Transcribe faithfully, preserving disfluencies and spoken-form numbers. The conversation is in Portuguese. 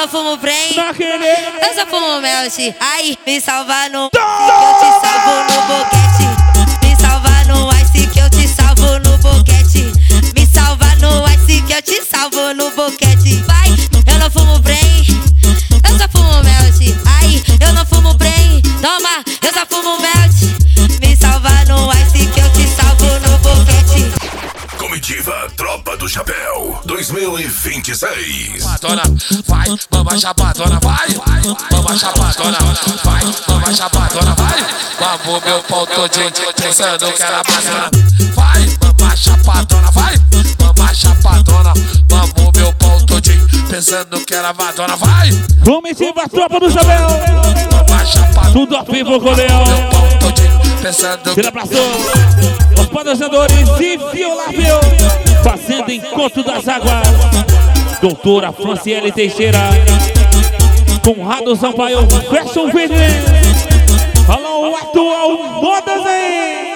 fumo Brain, Naquele. eu só fumo Melt. Ai, me salva no que eu te salvo no boquete. Me salva no Ice que eu te salvo no boquete. Me salva no Ice que eu te salvo no boquete. Vai, eu não fumo Brain, eu só fumo Melt. Ai, eu não fumo Brain, toma, eu só fumo Melt. Me salva no Ice que eu te salvo no boquete. Comitiva Tropa do Chapéu dois mil e vinte e seis. Chapadona, vai, mama chapadona, vai, mama chapadona, vai, mama chapadona, vai. Vamos meu pau todinho, pensando que era bacana. Vai, mama chapadona, vai, mama chapadona. Vamos meu pau todinho, pensando que era madonna, vai. Comitiva Tropa do Chapéu. Mama chapadona, tudo ao vivo com o Leão. meu pau todinho, pensando que Ele abraçou os patrocinadores e Violável, fazendo encontro das águas. Doutora Franciele Teixeira, Conrado Sampaio, Fashion Fitness. Alô, atual Modas aí.